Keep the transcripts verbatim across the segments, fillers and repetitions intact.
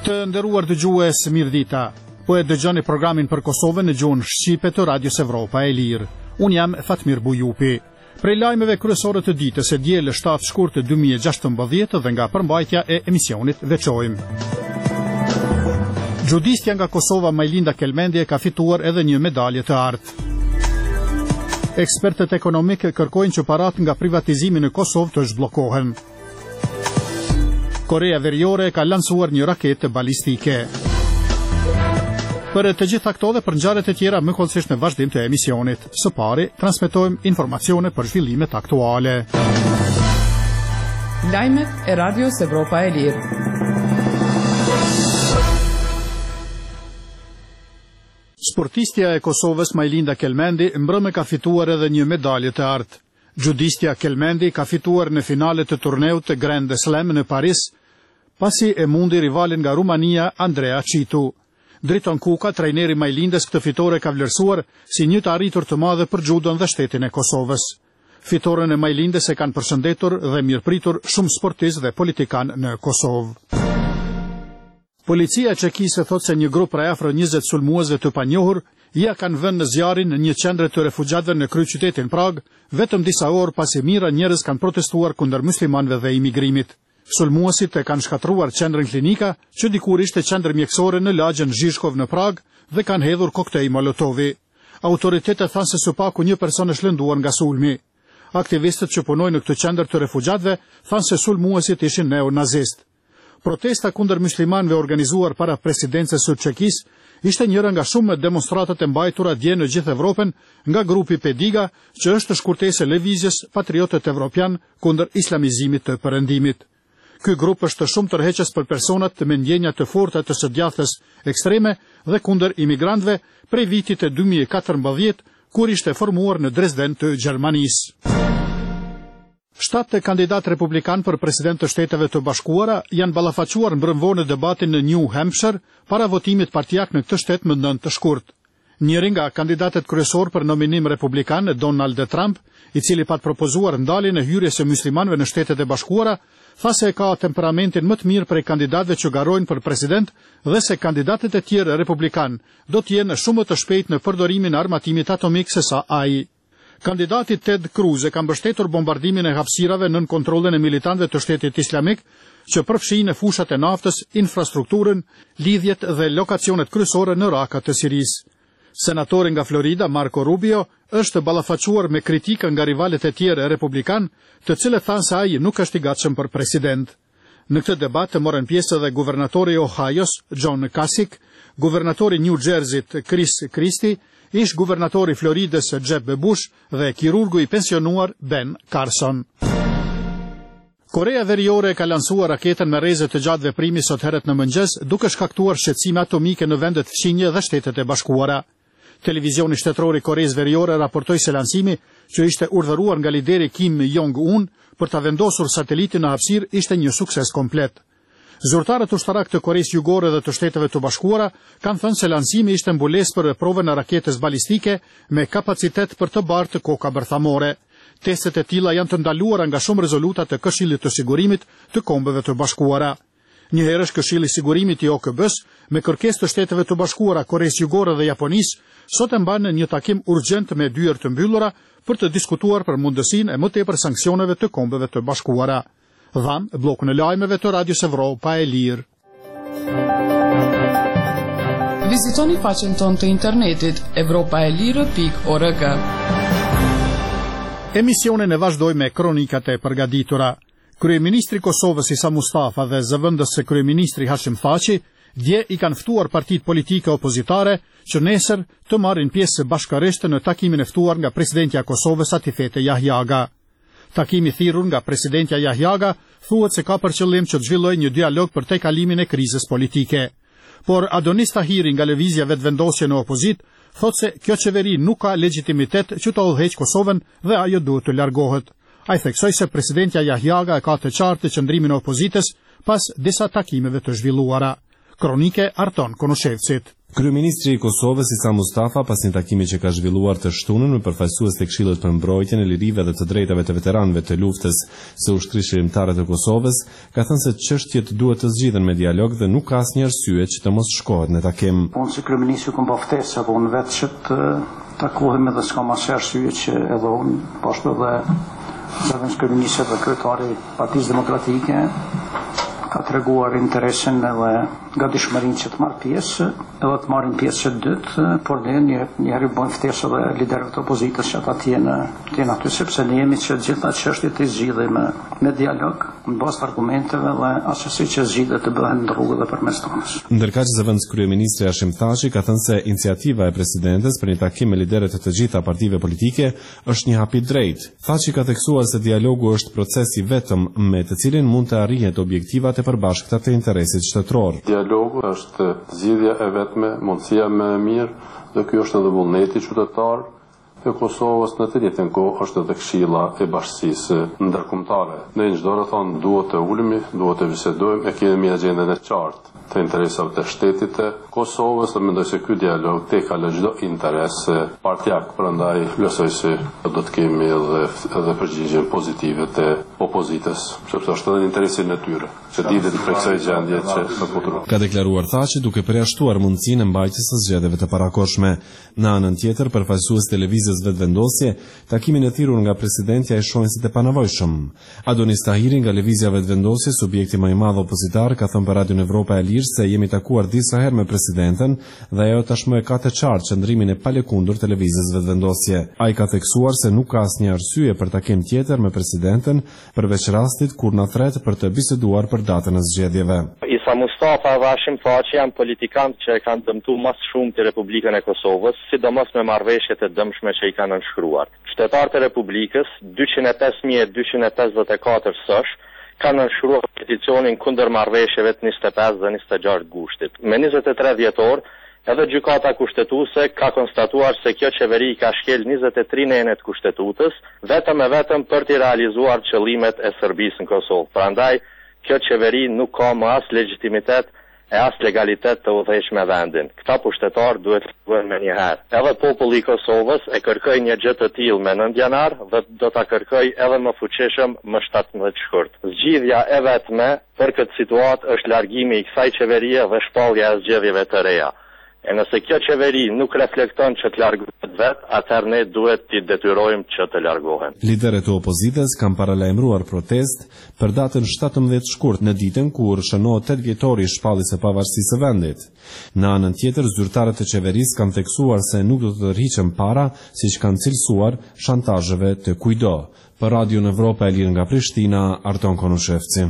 Të nderuar dëgjues, mirëdita. Po e dëgjoni programin për Kosovën në gjuhën shqipe të Radios Evropa e Lirë. Unë jam Fatmir Bujupi. Prej lajmeve kryesore të ditës e diel shtatë shkurt dy mijë e gjashtëmbëdhjetë dhe nga përmbajtja e emisionit veçojmë. Gjudistja nga Kosova Majlinda Kelmendi ka fituar edhe një medalje të artë. Ekspertët ekonomik kërkojnë që parat nga privatizimi në Kosovë të zhbllokohen. Korea Veriore ka lansuar një raketë balistike. Për të gjitha këto dhe për ngjarjet e tjera më kollësisht në vazhdim të emisionit. Së pari, transmetojmë informacione për zhvillimet aktuale. Lajmet e Radios Evropa e Lirë. Sportistja e Kosovës Majlinda Kelmendi mbrëmë ka fituar edhe një medalje të artë. Gjudistja Kelmendi ka fituar në finalet të turneut të Grand Slam në Paris, pasi e mundi rivalin nga Rumania Andrea Citu. Driton Kuka, trajneri Majlindës, këtë fitore ka vlerësuar si një të arritur të madhe për judon dhe shtetin e Kosovës. Fitoren e Majlindës e kanë përshëndetur dhe mirëpritur shumë sportistë dhe politikan në Kosovë. Policia çekise thot se një grup prej afro njëzet sulmuesve të panjohur ja kanë vënë në zjarin në një qendër të refugjatëve në kryeqytetin Prag, vetëm disa orë pasi mijëra njerëz kanë protestuar kundër muslimanëve dhe imigrimit. Sulmuesit e kanë shkatruar qendrën klinika, që dikur ishte qendër mjekësore në lagjën Zhizhkov në Prag, dhe kanë hedhur koktej molotovi. Autoritetet thanë se së paku një person është lënduar nga sulmi. Aktivistët që punojnë në këtë qendër të refugjatëve thanë se sulmuesit ishin neonazist. Protesta kundër muslimanëve organizuar para presidencës së Çekisë ishte njëra nga shumë demonstratat e mbajtura dje në gjithë Evropën nga grupi Pediga, që është shkurtesë e lëvizjes Patriotët Evropian kundër islamizimit të perëndimit. Ky grup është shumë tërheqës për personat me ndjenja të forta të së djathtës ekstreme dhe kundër imigrantëve prej vitit e dy mijë e katërmbëdhjetë, kur ishte formuar në Dresden të Gjermanisë. Shtatë kandidatë republikan për president të Shteteve të Bashkuara janë ballafaquar mbrëmvor në debatin në New Hampshire para votimit partijak në këtë shtet më nëntë të shkurt. Njëri nga kandidatët kryesor për nominim republikan, Donald Trump, i cili pat propozuar ndaljen e hyrjes së muslimanëve në Shtetet e Bashkuara, tha se ka temperamentin më të mirë prej kandidatëve që garojnë për president dhe se kandidatët e tjerë republikan do të jenë shumë më të shpejtë në përdorimin e armatimit atomik se sa ai. Kandidati Ted Cruz e ka mbështetur bombardimin e hapësirave nën kontrollin e militantëve të Shtetit Islamik, që përfshin në fushat e naftës, infrastrukturën, lidhjet dhe lokacionet kryesore në Raqqa të Sirisë. Senatori nga Florida, Marco Rubio, është ballafaquar me kritika nga rivalet e tjerë republikan, të cilët thanë se ai nuk është i gatshëm për president. Në këtë debat të morën pjesë edhe guvernatori i Ohios, John Kasich, guvernatori New Jerseyt, Chris Christie, ish guvernatori Floridës Jeb Bush dhe kirurgu i pensionuar Ben Carson. Korea Veriore ka lansuar raketën me rrezë të gjatë veprimi sot herët në mëngjes, duke shkaktuar shqetësime atomike në vendet fqinje dhe Shtetet e Bashkuara. Televizioni shtetëror i Koreas Veriore raportoi se lancimi, që ishte urdhëruar nga lideri Kim Jong-un për ta vendosur satelitin në hapësirë, ishte një sukses komplet. Zyrtarët ushtarak të Koreas Jugore dhe të Shteteve të Bashkuara kanë thënë se lancimi ishte mbulesë për provën e raketës balistike me kapacitet për të bartë koka bërthamore. Testet e tilla janë të ndaluara nga shumë rezoluta të Këshillit të Sigurimit të Kombeve të Bashkuara. Njëherësh Këshilli i Sigurimit i O K B-s, me kërkesë të Shteteve të Bashkuara, Koreas Jugore dhe Japonisë, sot e mban një takim urgjent me dyert të mbyllura për të diskutuar për mundësinë e më tepër sanksioneve të Kombeve të Bashkuara. Dham, blokun e lajmeve të Radios Evropa e Lirë. Vizitoni faqen tonë të internetit evropaelire pikë org. Emisionin e vazhdoj me kronikat e përgatitura. Kryeministri Kosovës Isa Mustafa dhe zëvendës së kryeministri Hashim Thaçi dje i kanë ftuar partitë politike opozitare që nesër të marrin pjesë bashkërisht në takimin e ftuar nga presidentja e Kosovës Atifete Jahjaga. Takimi thirrur nga presidentja Jahjaga thuhet se ka për qëllim që të zhvillojë një dialog për tejkalimin e krizës politike. Por Adonis Tahiri nga lëvizja vetëvendosje në opozit thotë se kjo qeveri nuk ka legjitimitet që të udhëheqë Kosovën dhe ajo duhet të largohet. Ai theksoi se presidentja Jahjaga ka të qartë qëndrimin e opozitës pas disa takimeve të zhvilluara. Kronike Arton Konushevcit. Kryeministri i Kosovës Isa Mustafa, pas një takimi që ka zhvilluar të shtunën me përfaqësues të Këshillit për Mbrojtjen e Lirive dhe të Drejtave të Veteranëve të Luftës së Ushtrisë-Shërimtare të Kosovës, ka thënë se çështjet duhet të zgjidhen me dialog dhe nuk ka asnjë arsye që të mos shkohet në takim. Unë si kryeministri kam pa ftesë apo unë vetë që të takohem edhe s'kam asnjë arsye që edhe unë po ashtu edhe zëvendës kryeministri dhe kryetari i Partisë Demokratike ka treguar interesin edhe gatishmërinë që të marrë pjesë, edhe të marrin pjesë që dytë, por ne një njëherë bëjmë ftesë edhe liderëve të opozitës që ata të jenë të jenë aty, sepse ne jemi që gjitha çështjet të zgjidhim me, me dialog, në bazë të argumenteve dhe asesi që zgjidhet të bëhen në rrugë dhe përmes tonës. Ndërkaq zëvendës kryeministri Hashim Thaçi ka thënë se iniciativa e presidentes për një takim me liderët e të gjitha partive politike është një hap i drejtë. Thaçi ka theksuar se dialogu është procesi vetëm me të cilin mund të arrihet objektivat e përbashkëta të interesit shtetëror. Dialogu është zgjidhja e vetme, mundësia më e mirë, dhe ky është edhe vullneti qytetar e Kosovës, në të njëjtën kohë është edhe këshilla e bashkësisë ndërkombëtare. Ne në çdo rrethon duhet të ulemi, duhet të bisedojmë, e kemi agjendën e qartë të interesave të shtetit të Kosovës, dhe mendoj se ky dialog te ka çdo interes partijak, prandaj besoj se do të kemi edhe edhe përgjigje pozitive të opozitës, sepse është edhe në interesin e tyre, që ditet për kësaj gjendje që do futuro. Ka deklaruar Thaçi duke përjashtuar mundësinë e mbajtjes së zgjedhjeve të parakoshme. Në anën tjetër, përfaqësues televizës vetëvendosje, takimin e thirrur nga presidenti ai shohin si të panevojshëm. Adonis Tahiri nga lëvizja vetëvendosje, subjekti më i madh opozitar, ka thënë për Radion Evropa e Lirë se jemi takuar disa herë me presidenten dhe ajo tashmë e ka të qartë qëndrimin e palekundur të lëvizjes vetëvendosje. Ai ka theksuar se nuk ka asnjë arsye për takim tjetër me presidenten përveç rastit kur na thret për të biseduar për datën e zgjedhjeve. Isa Mustafa dhe Hashim Thaçi janë politikanë që e kanë dëmtuar më shumë të Republikën e Kosovës, sidomos me marrëveshjet e dëmshme që i kanë nënshkruar. Shtetarët e Republikës, dyqind e pesë mijë e dyqind e pesëdhjetë e katër sosh, kanë nënshkruar peticionin kundër marrëveshjeve të njëzet e pesë dhe njëzet e gjashtë gushtit. Me njëzet e tre dhjetor, edhe gjykata kushtetuese ka konstatuar se kjo qeveri ka shkel njëzet e tre nenet kushtetutës, vetëm e vetëm për të realizuar qëllimet e Serbisë në Kosovë. Prandaj, kjo qeveri nuk ka më as legitimitet e as legalitet të udhëheqë me vendin. Këta pushtetar duhet të bëhen me njëherë. Edhe populli i Kosovës e kërkoi një gjë të tillë me nëntë janar dhe do ta kërkoj edhe më fuqishëm më shtatëmbëdhjetë shkurt. Zgjidhja e vetme për këtë situatë është largimi i kësaj qeverie dhe shpallja e zgjedhjeve të reja. E nëse kjo qeveri nuk reflekton që të largohet vetë, atëherë ne duhet t'i detyrojmë që të largohen. Liderët e opozitës kanë paralajmëruar protest për datën shtatëmbëdhjetë shkurt, në ditën kur shënohet tetë vjetori i shpalljes së pavarësisë së vendit. Në anën tjetër, zyrtarët e qeverisë kanë theksuar se nuk do të tërhiqen para, siç kanë cilësuar shantazheve të kujdo. Për Radion Evropa e Lirë nga Prishtina, Arton Konushevci.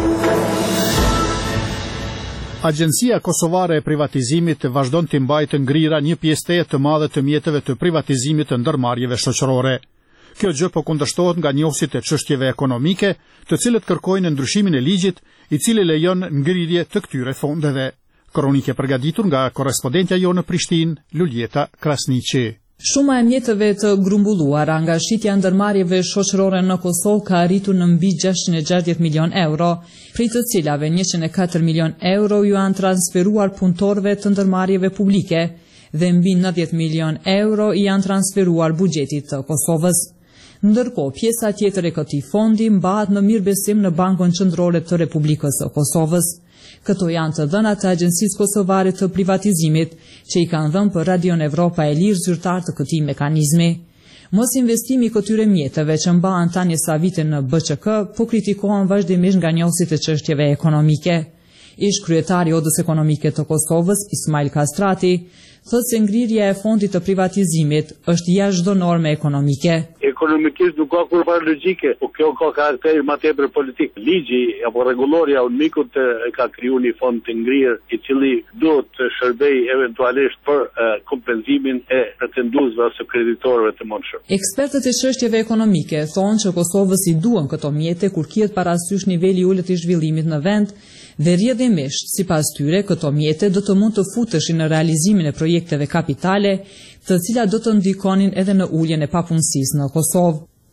Agjencia Kosovare e Privatizimit vazhdon të mbajtë ngrira një pjesë të madhe të mjeteve të privatizimit të ndërmarrjeve shoqërore. Kjo gjë po kundërshtohet nga njohësit e çështjeve ekonomike, të cilët kërkojnë ndryshimin e ligjit, i cili lejon ngrirje të këtyre fondeve. Kronike përgatitur nga korrespondentja jonë në Prishtinë, Luljeta Krasniqi. Shuma e mjeteve të grumbulluara nga shitja ndërmarrjeve shoqërore në Kosovë ka arritur në mbi gjashtëqind e gjashtëdhjetë milion euro, prej të cilave njëqind e katër milion euro ju janë transferuar punëtorëve të ndërmarrjeve publike dhe mbi nëntëdhjetë milion euro i janë transferuar buxhetit të Kosovës. Ndërkohë, pjesa tjetër e këtij fondi mbahet në mirëbesim në Bankën Qendrore të Republikës së Kosovës. Këto janë të dhënat të Agjencisë Kosovare të Privatizimit, që i kanë dhënë për Radion Evropa e Lirë zyrtar të këtij mekanizmi. Mos investimi i këtyre mjeteve që mbahen tani sa vite në B Q K po kritikohen vazhdimisht nga njohësit e çështjeve ekonomike. Ish kryetari i Odës Ekonomike të Kosovës, Ismail Kastrati, thotë se ngrirja e fondit të privatizimit është jashtë çdo norme ekonomike. Ekonomikisht nuk ka kurrë logjike, por kjo ka karakter më tepër politik. Ligji apo rregulloria unikut e ka krijuar një fond të ngrirë i cili duhet të shërbejë eventualisht për uh, kompensimin e pretenduesve ose kreditorëve të mëndshëm. Ekspertët e çështjeve ekonomike thonë që Kosovës i duan këto mjete kur kihet parasysh niveli i ulët i zhvillimit në vend dhe rrjedhimisht, sipas tyre, këto mjete do të mund të futeshin në realizimin e projekteve kapitale, të cilat do të ndikonin edhe në uljen e papunësisë në Kosovë.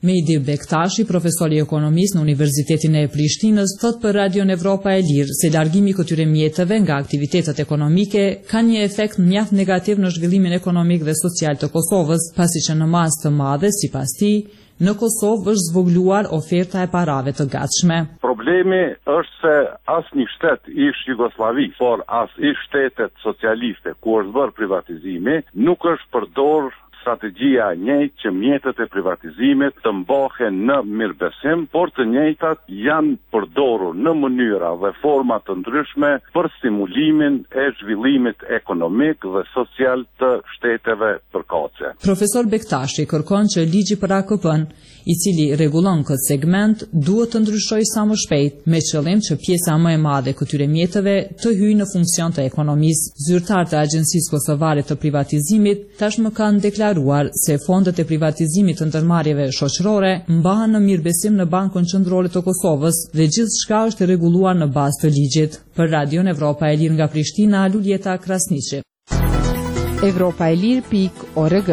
Mehdi Bektashi, profesor i ekonomisë në Universitetin e Prishtinës, thot për Radion Evropa e Lirë se largimi i këtyre mjeteve nga aktivitetet ekonomike ka një efekt mjaft negativ në zhvillimin ekonomik dhe social të Kosovës, pasi që në masë të madhe, sipas tij, në Kosovë është zvogluar oferta e parave të gatshme. Problemi është se as një shtet ish Jugosllavi, por as ish shtetet socialiste ku është bërë privatizimi, nuk është përdor strategjia e njëjtë që mjetet e privatizimit të mbahen në mirëbesim, por të njëjtat janë përdorur në mënyra dhe forma të ndryshme për stimulimin e zhvillimit ekonomik dhe social të shteteve përkatëse. Profesor Bektashi kërkon që ligji për A K P-n, i cili rregullon këtë segment, duhet të ndryshojë sa më shpejt, me qëllim që pjesa më e madhe e këtyre mjeteve të hyjë në funksion të ekonomisë. Zyrtarët e Agjencisë Kosovare të Privatizimit tashmë kanë deklaruar se fondet e privatizimit të ndërmarrjeve shoqërore mbahen në mirëbesim në Bankën Qendrore të Kosovës dhe gjithçka është rregulluar në bazë të ligjit. Për Radion Evropa e Lirë nga Prishtina, Luljeta Krasniqi. Evropa e Lirë pikë org.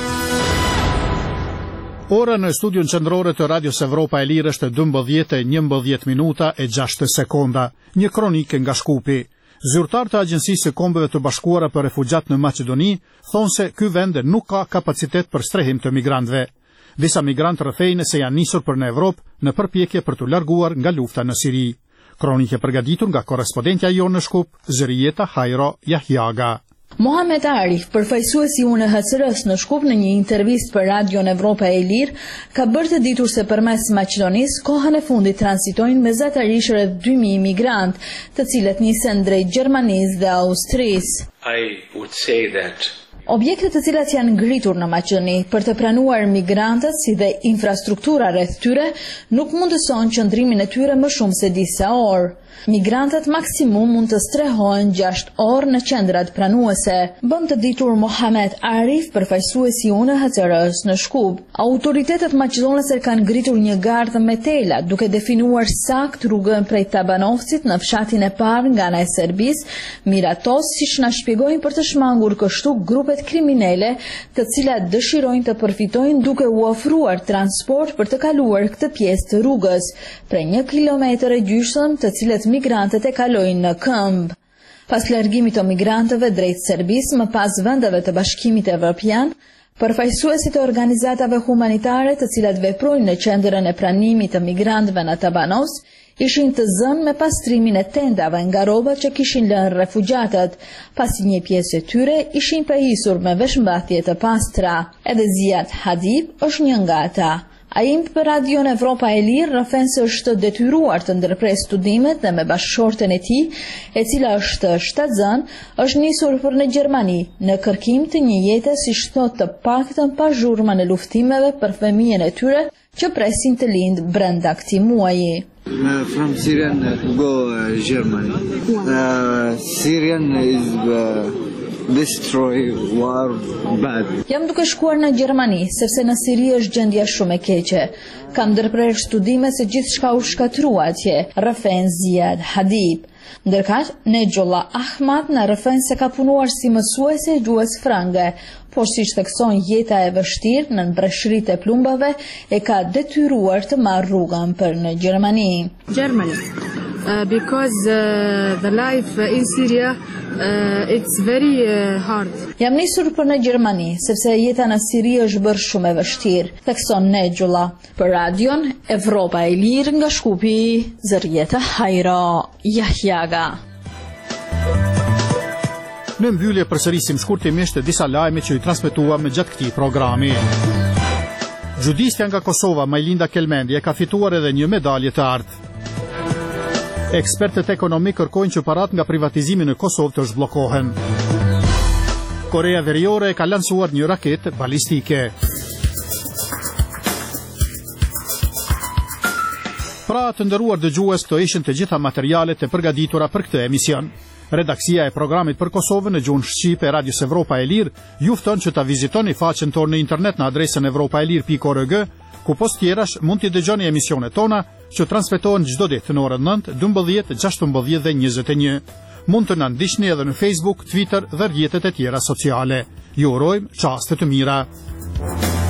Ora në studion qendrore të Radios Evropa e Lirë është dymbëdhjetë e njëmbëdhjetë minuta e gjashtë sekonda. Një kronikë nga Shkupi. Zyrtarët e Agjencisë së Kombeve të Bashkuara për Refugjat në Maqedoni thonë se ky vend nuk ka kapacitet për strehim të migrantëve. Disa migrantë rrethejnë se janë nisur për në Evropë në përpjekje për të larguar nga lufta në Siri. Kronikë e përgatitur nga korrespondentja jonë në Shkup, Zërieta Hajro Jahjaga. Mohamed Arif, përfaqësuesi i U N H C R-s në Shkup në një intervistë për Radion Evropa e Lirë, ka bërë të ditur se përmes Maqedonisë kohën e fundit transitojnë mesatarisht rreth dy mijë migrantë, të cilët nisen drejt Gjermanisë dhe Austrisë. I would say that Objektet të cilat janë ngritur në Maqedoni për të pranuar migrantët si dhe infrastruktura rreth tyre nuk mundëson qëndrimin e tyre më shumë se disa orë. Migrantët maksimum mund të strehohen gjashtë orë në qendrat pranuese, bën të ditur Mohamed Arif, përfaqësuesi i U N H C R-s në Shkup. Autoritetet maqedonese kanë ngritur një gardh me tela, duke definuar sakt rrugën prej Tabanovcit në fshatin e parë nga ana e Serbisë, Miratos, siç na shpjegojnë për të shmangur kështu grupet kriminale, të cilat dëshirojnë të përfitojnë duke u ofruar transport për të kaluar këtë pjesë të rrugës, prej një kilometër e gjysmë, të cilët migrantët e kalojnë në këmbë. Pas largimit të migrantëve drejt Serbisë, më pas vendeve të Bashkimit Evropian, përfaqësuesit e organizatave humanitare të cilat veprojnë në qendrën e pranimit të migrantëve në Tabanos, ishin të zënë me pastrimin e tendave nga rrobat që kishin lënë refugjatët, pasi një pjesë e tyre ishin prehisur me veshmbathje të pastra. Edhe Ziad Hadib është një nga ata. Ai për Radion Evropa e Lirë rrëfen se është detyruar të ndërpres studimet dhe me bashkëshorten e tij, e cila është shtatzën, është nisur për në Gjermani në kërkim të një jete si thot të paktën pa zhurma në luftimeve për fëmijën e tyre që presin të lindë brenda këtij muaji. Uh, from Syrian uh, to go uh, Germany. Uh, Syrian is uh, destroy war bad. Jam duke shkuar në Gjermani, sepse në Siri është gjendja shumë e keqe. Kam ndërprer studime se gjithçka u shkatrua atje, rrëfen Ziad Hadib. Ndërkaq, Nejullah Ahmad në rrëfen se ka punuar si mësuese gjuhës frange, por si shtekson jeta e vështirë në breshëritë e plumbave e ka detyruar të marrë rrugën për në Gjermani. Germany, uh, because uh, the life in Syria uh, it's very uh, hard. Jam nisur për në Gjermani, sepse jeta në Siri është bërë shumë e vështirë, thekson Nejullah. Për Radion Evropa e Lirë nga Shkupi, Zërieta Hajro Jahjaga. Në mbyllje përsërisim shkurtimisht disa lajme që i transmetuam gjatë këtij programi. Judistja nga Kosova, Majlinda Kelmendi, e ka fituar edhe një medalje të artë. Ekspertët ekonomik kërkojnë që parat nga privatizimi në Kosovë të zhbllokohen. Korea Veriore ka lansuar një raketë balistike. Pra të nderuar dëgjues, këto ishin të gjitha materialet e përgatitura për këtë emision. Redaksia e programit për Kosovën në gjuhën shqipe e Radios Evropa e Lirë ju fton që ta vizitoni faqen tonë në internet në adresën evropaelir pikë org, ku post tjerash mund t'i dëgjoni emisionet tona që transmetohen çdo ditë në orën nëntë, dymbëdhjetë, gjashtëmbëdhjetë dhe njëzet e një. Mund të na ndiqni edhe në Facebook, Twitter dhe rrjetet e tjera sociale. Ju urojmë çaste të mira.